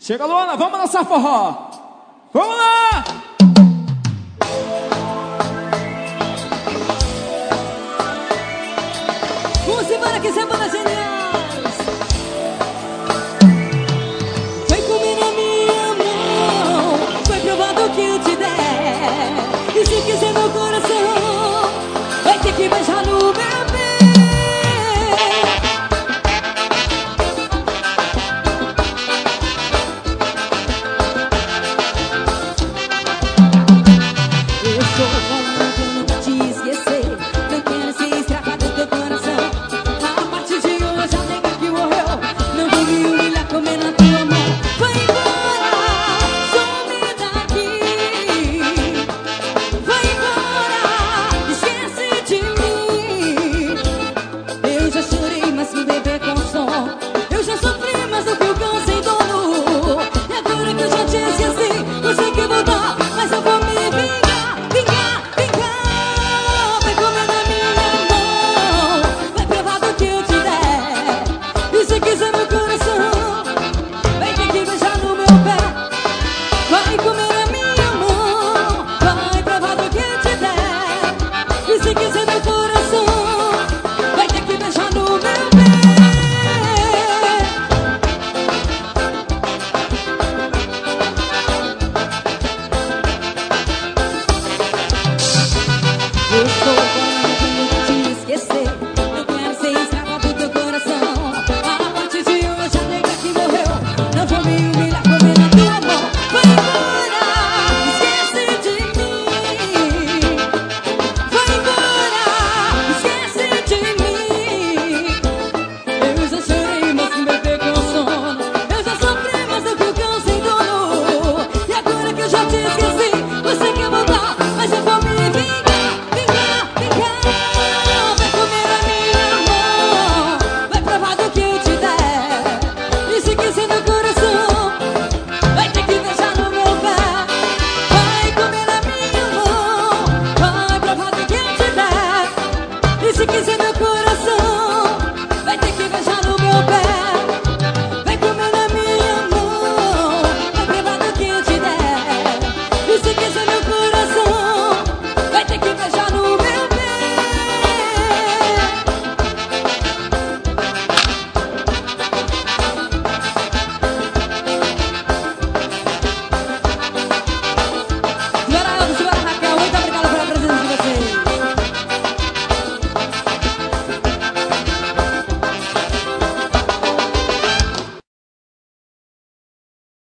Chega, Luana, vamos dançar forró. Vamos lá! Vamos embora que semana geniais. Vai comer na minha mão, vai provar do que eu te der. E se quiser meu coração, vai ter que beijar no meu pé. Eu sou falando que eu nunca te esquecer. Não quero ser escrava do teu coração. A partir de hoje já nega que morreu. Não vou me humilhar comendo a tua mão. Vai embora, some daqui. Vai embora, esquece de mim. Eu já chorei, mas com bebê com som. Eu já sofri, mas não fui cão sem dono. E agora que eu já te esqueci, você quer voltar, mas eu vou me vingar, vingar, vingar. Vai comer na minha mão, vai provar do que eu te der. E se quiser meu coração, vai ter que beijar no meu pé. Vai comer na minha mão, vai provar do que eu te der. E se quiser meu coração, vai ter que beijar no meu pé. Eu estou falando que eu nunca te esquecer. Não quero ser escrava do teu coração. A partir de hoje a nega que morreu. Não vou me humilhar